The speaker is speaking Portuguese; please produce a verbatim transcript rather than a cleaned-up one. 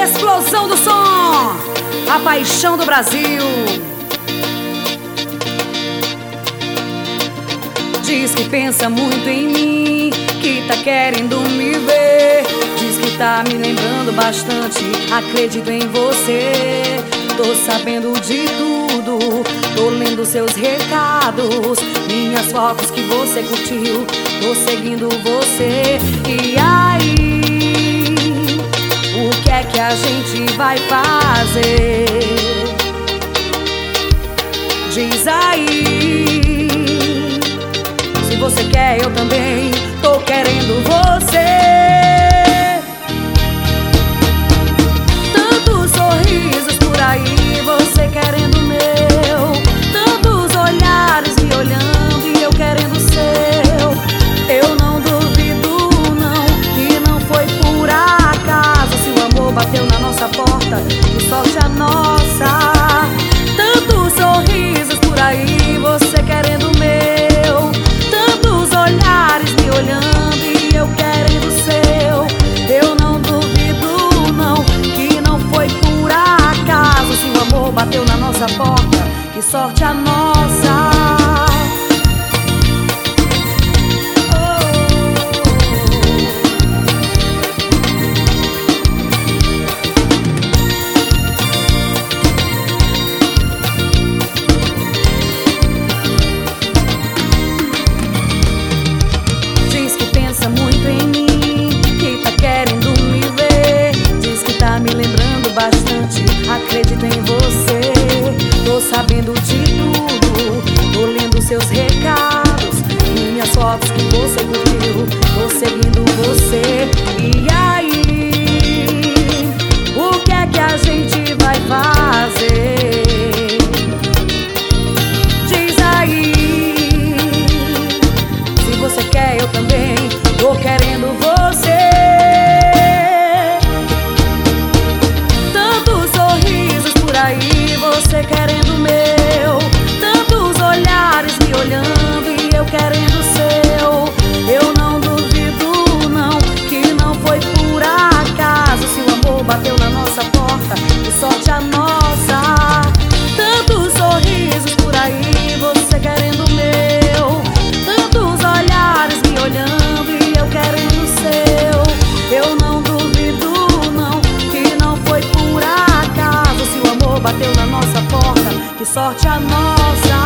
Explosão do som, a paixão do Brasil. Diz que pensa muito em mim, que tá querendo me ver. Diz que tá me lembrando bastante, acredito em você. Tô sabendo de tudo, tô lendo seus recados, minhas fotos que você curtiu, tô seguindo você. E aí, o que é que a gente vai fazer? Diz aí, se você quer eu também tô querendo você. Tantos sorrisos por aí, você querendo o meu, tantos olhares me olhando e eu querendo o seu. Eu não duvido não, que não foi por acaso. Se o amor bateu na nossa porta, que sorte a nossa. Tantos sorrisos por aí, você querendo o meu, tantos olhares me olhando e eu querendo o seu. Eu não duvido não, que não foi por acaso. Se o amor bateu na nossa porta, que sorte a nossa. Acredito em você, tô sabendo de tudo, tô lendo seus recados, minhas fotos que você curtiu, tô seguindo você. E aí, o que é que a gente vai fazer? Diz aí, se você quer eu também tô querendo você. Aí você querendo o meu, tantos olhares me olhando e eu querendo o seu. Eu não duvido não, que não foi por acaso. Se o amor bateu na nossa porta, que sorte a nossa. Tantos sorrisos por aí, você querendo o meu, tantos olhares me olhando e eu querendo o seu. Eu não duvido não, que não foi por acaso. Se o amor bateu na nossa porta, que sorte a nossa.